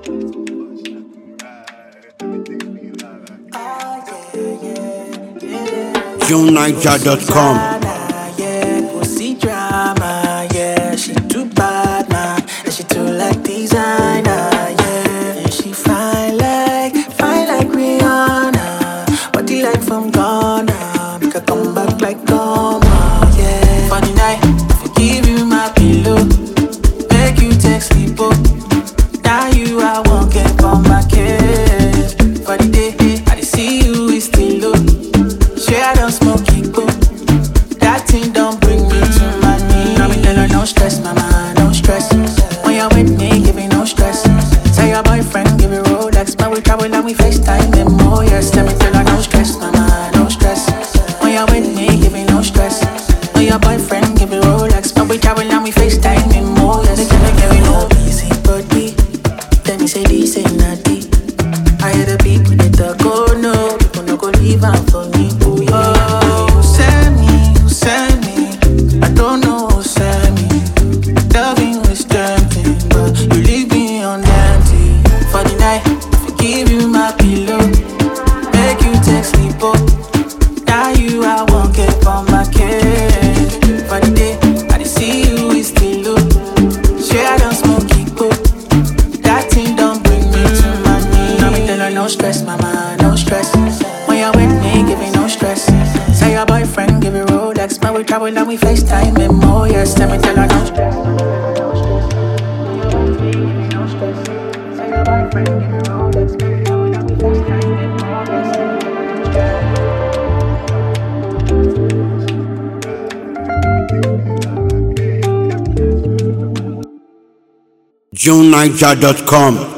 JuneNiger.com. Yeah, pussy drama, yeah. She too bad, man. And she too like designer, yeah. And she fine like Rihanna. Body like from Ghana. Make her come back like Goma, yeah. Funny night, I give you my pillow. Make you take sleep, oh. Now you I won't get on my case. For the day, I did see you is still low. I don't smoke it, go. That thing don't bring me to my knees. Now me tell her no stress, mama, no stress. When you're with me, give me no stress. Tell your boyfriend, give me Rolex. But we travel and we FaceTime them more, yes. Let me tell her no stress, mama, no stress. When you're with me, give me no stress. When your boyfriend, give me Rolex. But we travel and we FaceTime them more, yes. They can't give me no easy body. Then me say this ain't not deep. I hear the beat with the go, no. People no go leave out for me. You send me. I don't know who sent me. Loving was tempting, but you leave me on empty. For the night, I give you my pillow. Make you take sleep, oh. Now you I won't get on my case. For the day, I did see you is still low. Sure I don't smoke it, go. That thing don't bring me to my knees. Now me tell her no stress, mama, no stress. When you're with me, give me no stress. Say your boyfriend, give you Rolex. Man, we travel and we FaceTime him, oh yes. Let me tell her no stress. No stress. Say your boyfriend, give you Rolex. Man, we travel and we FaceTime him, oh yes. JuneNiger.com.